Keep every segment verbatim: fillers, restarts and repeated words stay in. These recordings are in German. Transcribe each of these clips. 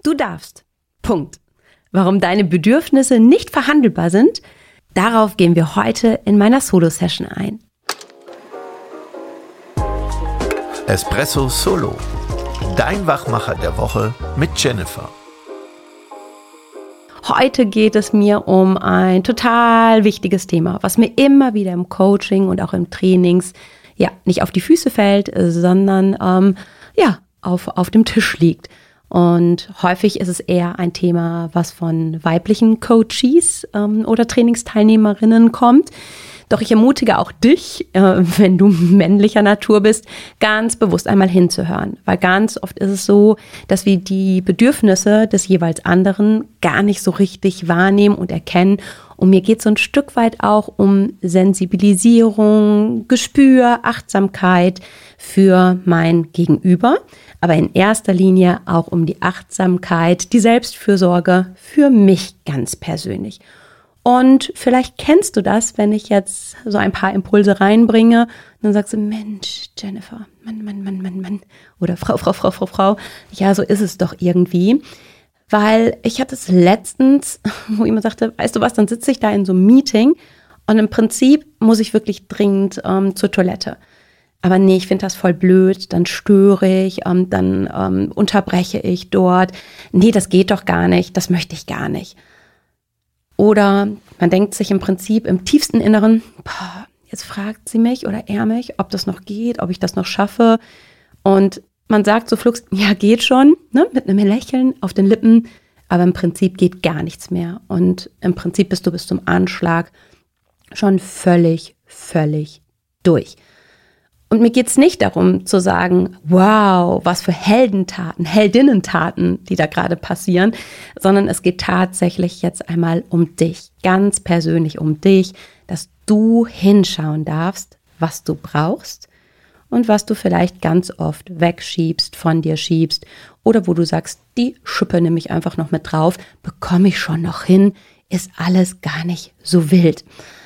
Du darfst. Punkt. Warum deine Bedürfnisse nicht verhandelbar sind, darauf gehen wir heute in meiner Solo-Session ein. Espresso Solo, dein Wachmacher der Woche mit Jennifer. Heute geht es mir um ein total wichtiges Thema, was mir immer wieder im Coaching und auch im Trainings ja nicht auf die Füße fällt, sondern ähm, ja auf, auf dem Tisch liegt. Und häufig ist es eher ein Thema, was von weiblichen Coaches ähm, oder Trainingsteilnehmerinnen kommt. Doch ich ermutige auch dich, äh, wenn du männlicher Natur bist, ganz bewusst einmal hinzuhören. Weil ganz oft ist es so, dass wir die Bedürfnisse des jeweils anderen gar nicht so richtig wahrnehmen und erkennen. Und mir geht es so ein Stück weit auch um Sensibilisierung, Gespür, Achtsamkeit für mein Gegenüber. Aber in erster Linie auch um die Achtsamkeit, die Selbstfürsorge für mich ganz persönlich. Und vielleicht kennst du das, wenn ich jetzt so ein paar Impulse reinbringe, dann sagst du, Mensch, Jennifer, Mann, Mann, Mann, Mann, Mann, oder Frau, Frau, Frau, Frau, Frau, ja, so ist es doch irgendwie. Weil ich hatte es letztens, wo jemand sagte, weißt du was, dann sitze ich da in so einem Meeting und im Prinzip muss ich wirklich dringend ähm, zur Toilette. Aber nee, ich finde das voll blöd, dann störe ich, ähm, dann ähm, unterbreche ich dort. Nee, das geht doch gar nicht, das möchte ich gar nicht. Oder man denkt sich im Prinzip im tiefsten Inneren, boah, jetzt fragt sie mich oder er mich, ob das noch geht, ob ich das noch schaffe. Und man sagt so flugs, ja, geht schon, ne, mit einem Lächeln auf den Lippen, aber im Prinzip geht gar nichts mehr. Und im Prinzip bist du bis zum Anschlag schon völlig, völlig durch. Und mir geht es nicht darum zu sagen, wow, was für Heldentaten, Heldinnentaten, die da gerade passieren, sondern es geht tatsächlich jetzt einmal um dich, ganz persönlich um dich, dass du hinschauen darfst, was du brauchst und was du vielleicht ganz oft wegschiebst, von dir schiebst oder wo du sagst, die Schippe nehme ich einfach noch mit drauf, bekomme ich schon noch hin, ist alles gar nicht so wild.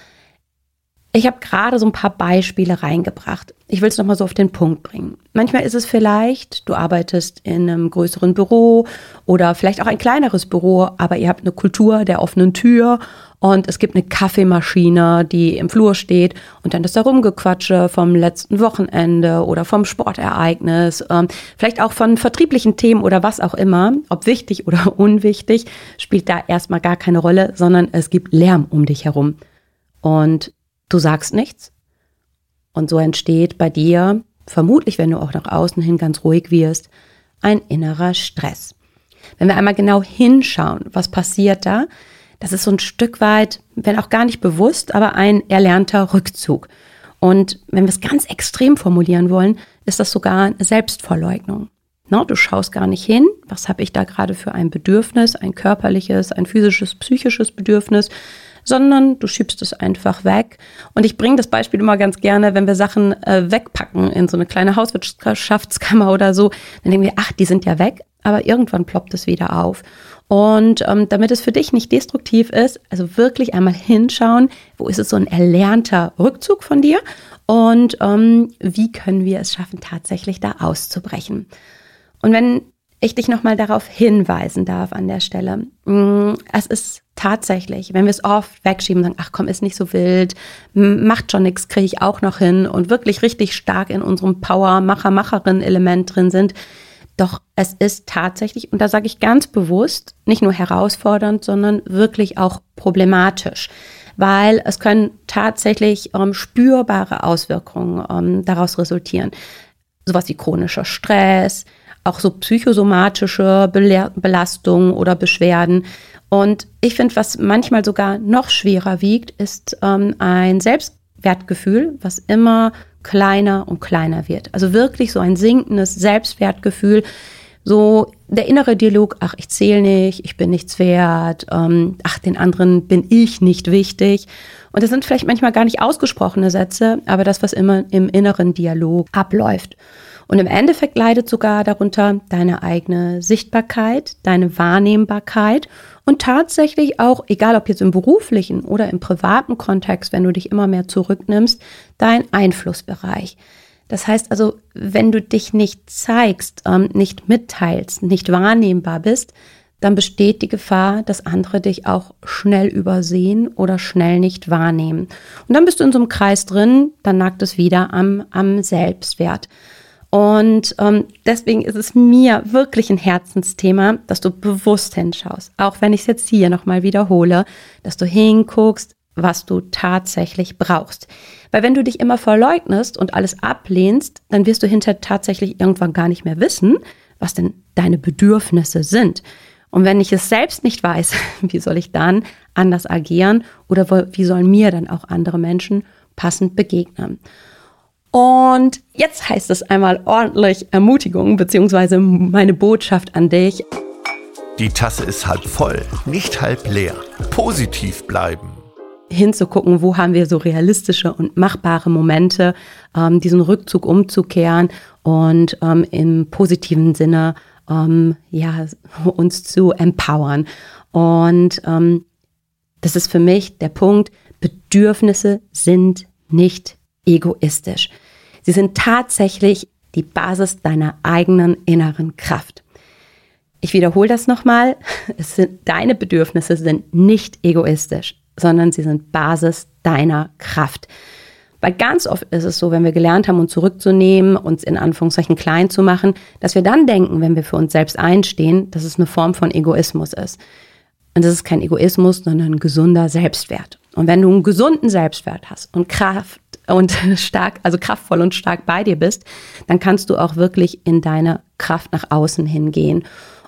Ich habe gerade so ein paar Beispiele reingebracht. Ich will es nochmal so auf den Punkt bringen. Manchmal ist es vielleicht, du arbeitest in einem größeren Büro oder vielleicht auch ein kleineres Büro, aber ihr habt eine Kultur der offenen Tür und es gibt eine Kaffeemaschine, die im Flur steht und dann das da Rumgequatsche vom letzten Wochenende oder vom Sportereignis, ähm, vielleicht auch von vertrieblichen Themen oder was auch immer, ob wichtig oder unwichtig, spielt da erstmal gar keine Rolle, sondern es gibt Lärm um dich herum. Und du sagst nichts und so entsteht bei dir, vermutlich, wenn du auch nach außen hin ganz ruhig wirst, ein innerer Stress. Wenn wir einmal genau hinschauen, was passiert da, das ist so ein Stück weit, wenn auch gar nicht bewusst, aber ein erlernter Rückzug. Und wenn wir es ganz extrem formulieren wollen, ist das sogar eine Selbstverleugnung. No, du schaust gar nicht hin, was habe ich da gerade für ein Bedürfnis, ein körperliches, ein physisches, psychisches Bedürfnis, sondern du schiebst es einfach weg. Und ich bringe das Beispiel immer ganz gerne, wenn wir Sachen äh, wegpacken in so eine kleine Hauswirtschaftskammer oder so, dann denken wir, ach, die sind ja weg, aber irgendwann ploppt es wieder auf. Und ähm, damit es für dich nicht destruktiv ist, also wirklich einmal hinschauen, wo ist es so ein erlernter Rückzug von dir und ähm, wie können wir es schaffen, tatsächlich da auszubrechen. Und wenn ich dich nochmal darauf hinweisen darf an der Stelle, mh, es ist tatsächlich, wenn wir es oft wegschieben, sagen, ach komm, ist nicht so wild, macht schon nichts, kriege ich auch noch hin und wirklich richtig stark in unserem Power-Macher-Macherin-Element drin sind. Doch es ist tatsächlich, und da sage ich ganz bewusst, nicht nur herausfordernd, sondern wirklich auch problematisch, weil es können tatsächlich ähm, spürbare Auswirkungen ähm, daraus resultieren. Sowas wie chronischer Stress, auch so psychosomatische Bele- Belastungen oder Beschwerden. Und ich finde, was manchmal sogar noch schwerer wiegt, ist ähm, ein Selbstwertgefühl, was immer kleiner und kleiner wird. Also wirklich so ein sinkendes Selbstwertgefühl, so der innere Dialog, ach, ich zähle nicht, ich bin nichts wert, ähm, ach, den anderen bin ich nicht wichtig. Und das sind vielleicht manchmal gar nicht ausgesprochene Sätze, aber das, was immer im inneren Dialog abläuft. Und im Endeffekt leidet sogar darunter deine eigene Sichtbarkeit, deine Wahrnehmbarkeit und tatsächlich auch, egal ob jetzt im beruflichen oder im privaten Kontext, wenn du dich immer mehr zurücknimmst, dein Einflussbereich. Das heißt also, wenn du dich nicht zeigst, ähm, nicht mitteilst, nicht wahrnehmbar bist, dann besteht die Gefahr, dass andere dich auch schnell übersehen oder schnell nicht wahrnehmen. Und dann bist du in so einem Kreis drin, dann nagt es wieder am, am Selbstwert. Und ähm, deswegen ist es mir wirklich ein Herzensthema, dass du bewusst hinschaust, auch wenn ich es jetzt hier nochmal wiederhole, dass du hinguckst, was du tatsächlich brauchst. Weil wenn du dich immer verleugnest und alles ablehnst, dann wirst du hinterher tatsächlich irgendwann gar nicht mehr wissen, was denn deine Bedürfnisse sind. Und wenn ich es selbst nicht weiß, wie soll ich dann anders agieren oder wie sollen mir dann auch andere Menschen passend begegnen? Und jetzt heißt es einmal ordentlich Ermutigung, beziehungsweise meine Botschaft an dich. Die Tasse ist halb voll, nicht halb leer. Positiv bleiben. Hinzugucken, wo haben wir so realistische und machbare Momente, ähm, diesen Rückzug umzukehren und ähm, im positiven Sinne ähm, ja, uns zu empowern. Und ähm, das ist für mich der Punkt, Bedürfnisse sind nicht egoistisch. Sie sind tatsächlich die Basis deiner eigenen inneren Kraft. Ich wiederhole das nochmal, es sind, deine Bedürfnisse sind nicht egoistisch, sondern sie sind Basis deiner Kraft. Weil ganz oft ist es so, wenn wir gelernt haben, uns zurückzunehmen, uns in Anführungszeichen klein zu machen, dass wir dann denken, wenn wir für uns selbst einstehen, dass es eine Form von Egoismus ist. Und das ist kein Egoismus, sondern ein gesunder Selbstwert. Und wenn du einen gesunden Selbstwert hast und Kraft und stark, also kraftvoll und stark bei dir bist, dann kannst du auch wirklich in deine Kraft nach außen hingehen.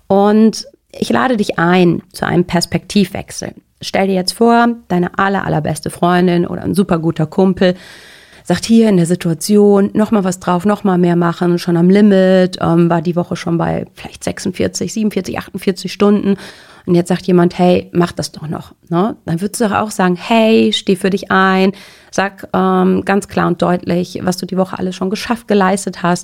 Und ich lade dich ein zu einem Perspektivwechsel. Stell dir jetzt vor, deine aller, allerbeste Freundin oder ein super guter Kumpel sagt hier in der Situation, nochmal was drauf, nochmal mehr machen, schon am Limit, ähm, war die Woche schon bei vielleicht sechsundvierzig, siebenundvierzig, achtundvierzig Stunden. Und jetzt sagt jemand, hey, mach das doch noch. Ne? Dann würdest du doch auch sagen, hey, steh für dich ein, sag ähm, ganz klar und deutlich, was du die Woche alles schon geschafft, geleistet hast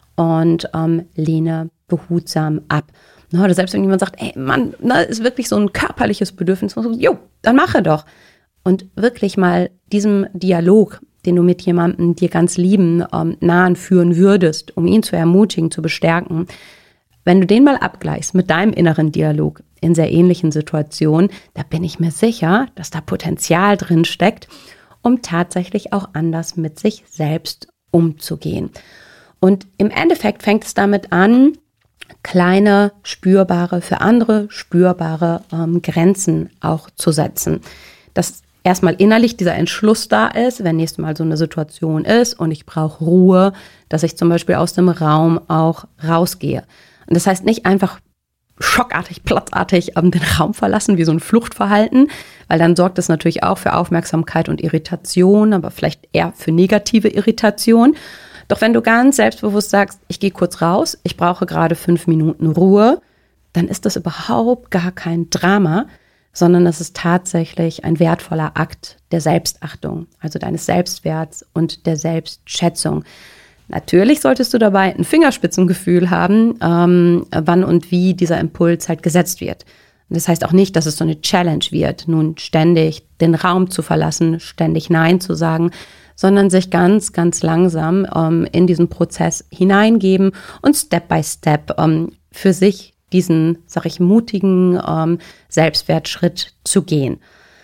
und ähm, lehne behutsam ab. Ne? Oder selbst wenn jemand sagt, ey, Mann, ne, ist wirklich so ein körperliches Bedürfnis, jo, dann mache doch. Und wirklich mal diesem Dialog, den du mit jemandem dir ganz lieben, ähm, nahen führen würdest, um ihn zu ermutigen, zu bestärken, wenn du den mal abgleichst mit deinem inneren Dialog in sehr ähnlichen Situationen, da bin ich mir sicher, dass da Potenzial drin steckt, um tatsächlich auch anders mit sich selbst umzugehen. Und im Endeffekt fängt es damit an, kleine, spürbare, für andere spürbare ähm, Grenzen auch zu setzen. Dass erstmal innerlich dieser Entschluss da ist, wenn nächstes Mal so eine Situation ist und ich brauche Ruhe, dass ich zum Beispiel aus dem Raum auch rausgehe. Und das heißt nicht einfach schockartig, platzartig ähm, den Raum verlassen, wie so ein Fluchtverhalten, weil dann sorgt das natürlich auch für Aufmerksamkeit und Irritation, aber vielleicht eher für negative Irritation. Doch wenn du ganz selbstbewusst sagst, ich gehe kurz raus, ich brauche gerade fünf Minuten Ruhe, dann ist das überhaupt gar kein Drama, sondern es ist tatsächlich ein wertvoller Akt der Selbstachtung, also deines Selbstwerts und der Selbstschätzung. Natürlich solltest du dabei ein Fingerspitzengefühl haben, ähm, wann und wie dieser Impuls halt gesetzt wird. Das heißt auch nicht, dass es so eine Challenge wird, nun ständig den Raum zu verlassen, ständig Nein zu sagen, sondern sich ganz, ganz langsam ähm, in diesen Prozess hineingeben und Step by Step ähm, für sich diesen, sag ich, mutigen ähm, Selbstwertschritt zu gehen.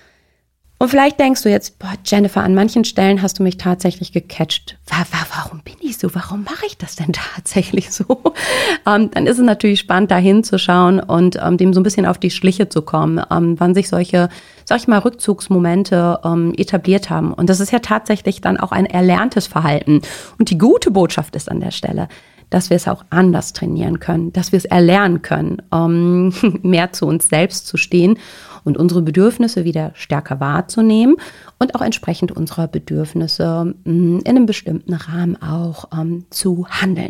Und vielleicht denkst du jetzt, boah, Jennifer, an manchen Stellen hast du mich tatsächlich gecatcht. Warum bin ich so? Warum mache ich das denn tatsächlich so? Ähm, dann ist es natürlich spannend, da hinzuschauen und ähm, dem so ein bisschen auf die Schliche zu kommen, ähm, wann sich solche, sag ich mal, Rückzugsmomente ähm, etabliert haben. Und das ist ja tatsächlich dann auch ein erlerntes Verhalten. Und die gute Botschaft ist an der Stelle, dass wir es auch anders trainieren können, dass wir es erlernen können, um mehr zu uns selbst zu stehen und unsere Bedürfnisse wieder stärker wahrzunehmen und auch entsprechend unserer Bedürfnisse in einem bestimmten Rahmen auch um, zu handeln.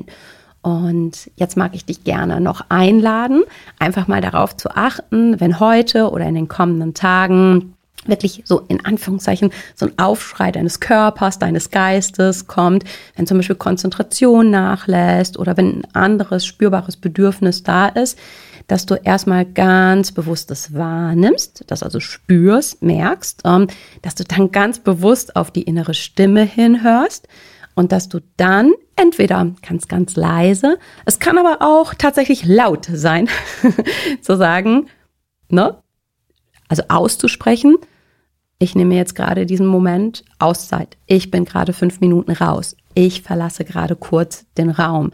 Und jetzt mag ich dich gerne noch einladen, einfach mal darauf zu achten, wenn heute oder in den kommenden Tagen wirklich so in Anführungszeichen so ein Aufschrei deines Körpers, deines Geistes kommt, wenn zum Beispiel Konzentration nachlässt oder wenn ein anderes spürbares Bedürfnis da ist, dass du erstmal ganz bewusst das wahrnimmst, das also spürst, merkst, ähm, dass du dann ganz bewusst auf die innere Stimme hinhörst Und dass du dann entweder ganz, ganz leise, es kann aber auch tatsächlich laut sein, zu sagen, ne? Also auszusprechen, ich nehme jetzt gerade diesen Moment Auszeit. Ich bin gerade fünf Minuten raus. Ich verlasse gerade kurz den Raum.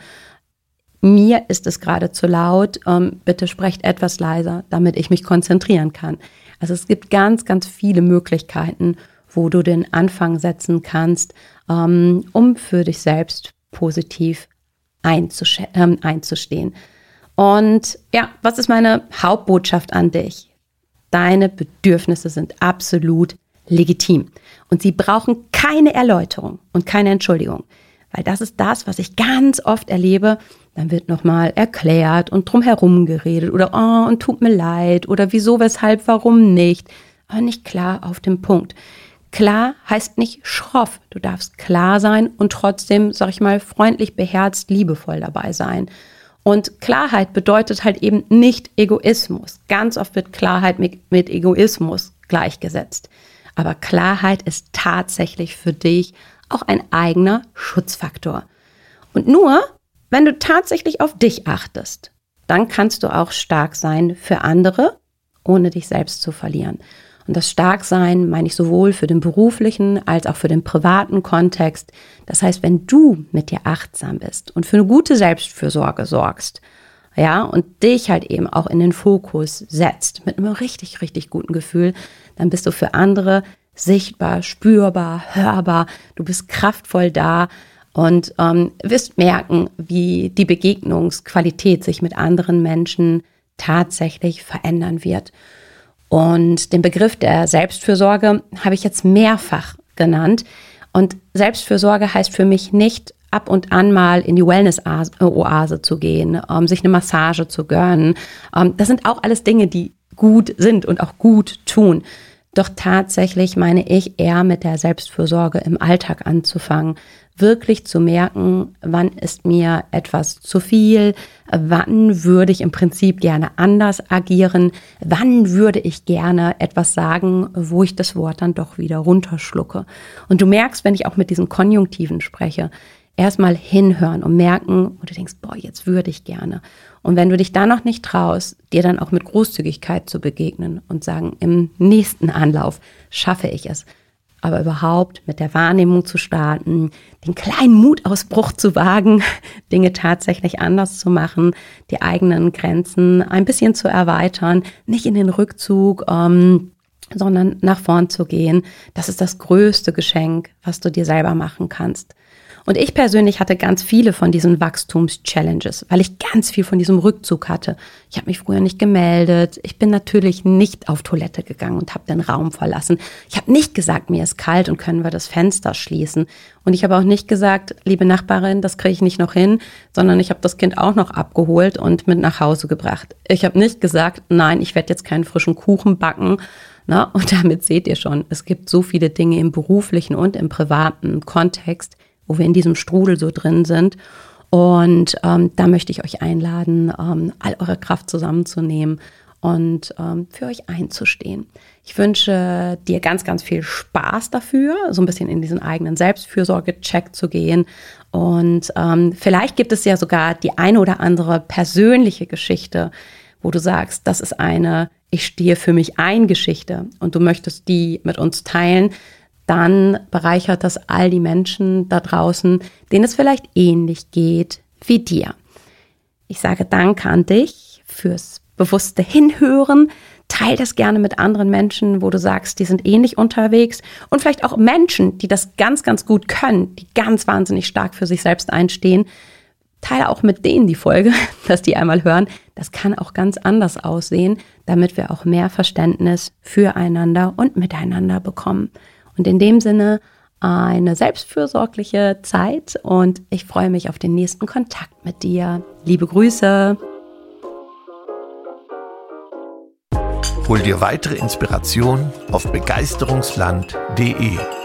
Mir ist es gerade zu laut. Ähm, bitte sprecht etwas leiser, damit ich mich konzentrieren kann. Also es gibt ganz, ganz viele Möglichkeiten, wo du den Anfang setzen kannst, ähm, um für dich selbst positiv einzusch- ähm, einzustehen. Und ja, was ist meine Hauptbotschaft an dich? Deine Bedürfnisse sind absolut legitim und sie brauchen keine Erläuterung und keine Entschuldigung, weil das ist das, was ich ganz oft erlebe. Dann wird nochmal erklärt und drumherum geredet oder oh, und tut mir leid oder wieso, weshalb, warum nicht, aber nicht klar auf den Punkt. Klar heißt nicht schroff, du darfst klar sein und trotzdem, sag ich mal, freundlich, beherzt, liebevoll dabei sein. Und Klarheit bedeutet halt eben nicht Egoismus. Ganz oft wird Klarheit mit, mit Egoismus gleichgesetzt. Aber Klarheit ist tatsächlich für dich auch ein eigener Schutzfaktor. Und nur, wenn du tatsächlich auf dich achtest, dann kannst du auch stark sein für andere, ohne dich selbst zu verlieren. Und das Starksein meine ich sowohl für den beruflichen als auch für den privaten Kontext. Das heißt, wenn du mit dir achtsam bist und für eine gute Selbstfürsorge sorgst, ja, und dich halt eben auch in den Fokus setzt mit einem richtig, richtig guten Gefühl, dann bist du für andere sichtbar, spürbar, hörbar. Du bist kraftvoll da und ähm, wirst merken, wie die Begegnungsqualität sich mit anderen Menschen tatsächlich verändern wird. Und den Begriff der Selbstfürsorge habe ich jetzt mehrfach genannt. Und Selbstfürsorge heißt für mich nicht, ab und an mal in die Wellness-Oase zu gehen, um sich eine Massage zu gönnen. Um, das sind auch alles Dinge, die gut sind und auch gut tun. Doch tatsächlich meine ich eher mit der Selbstfürsorge im Alltag anzufangen, wirklich zu merken, wann ist mir etwas zu viel, wann würde ich im Prinzip gerne anders agieren, wann würde ich gerne etwas sagen, wo ich das Wort dann doch wieder runterschlucke. Und du merkst, wenn ich auch mit diesen Konjunktiven spreche, erstmal hinhören und merken, wo du denkst, boah, jetzt würde ich gerne. Und wenn du dich da noch nicht traust, dir dann auch mit Großzügigkeit zu begegnen und sagen, im nächsten Anlauf schaffe ich es, aber überhaupt mit der Wahrnehmung zu starten, den kleinen Mutausbruch zu wagen, Dinge tatsächlich anders zu machen, die eigenen Grenzen ein bisschen zu erweitern, nicht in den Rückzug, ähm, sondern nach vorn zu gehen. Das ist das größte Geschenk, was du dir selber machen kannst. Und ich persönlich hatte ganz viele von diesen Wachstums-Challenges, weil ich ganz viel von diesem Rückzug hatte. Ich habe mich früher nicht gemeldet. Ich bin natürlich nicht auf Toilette gegangen und habe den Raum verlassen. Ich habe nicht gesagt, mir ist kalt und können wir das Fenster schließen. Und ich habe auch nicht gesagt, liebe Nachbarin, das kriege ich nicht noch hin, sondern ich habe das Kind auch noch abgeholt und mit nach Hause gebracht. Ich habe nicht gesagt, nein, ich werde jetzt keinen frischen Kuchen backen. Na, und damit seht ihr schon, es gibt so viele Dinge im beruflichen und im privaten Kontext, wo wir in diesem Strudel so drin sind. Und ähm, da möchte ich euch einladen, ähm, all eure Kraft zusammenzunehmen und ähm, für euch einzustehen. Ich wünsche dir ganz, ganz viel Spaß dafür, so ein bisschen in diesen eigenen Selbstfürsorge-Check zu gehen. Und ähm, vielleicht gibt es ja sogar die eine oder andere persönliche Geschichte, wo du sagst, das ist eine Ich stehe für mich ein Geschichte und du möchtest die mit uns teilen. Dann bereichert das all die Menschen da draußen, denen es vielleicht ähnlich geht wie dir. Ich sage Danke an dich fürs bewusste Hinhören. Teil das gerne mit anderen Menschen, wo du sagst, die sind ähnlich unterwegs. Und vielleicht auch Menschen, die das ganz, ganz gut können, die ganz wahnsinnig stark für sich selbst einstehen. Teile auch mit denen die Folge, dass die einmal hören. Das kann auch ganz anders aussehen, damit wir auch mehr Verständnis füreinander und miteinander bekommen. Und in dem Sinne eine selbstfürsorgliche Zeit und ich freue mich auf den nächsten Kontakt mit dir. Liebe Grüße. Hol dir weitere Inspiration auf begeisterungsland punkt de.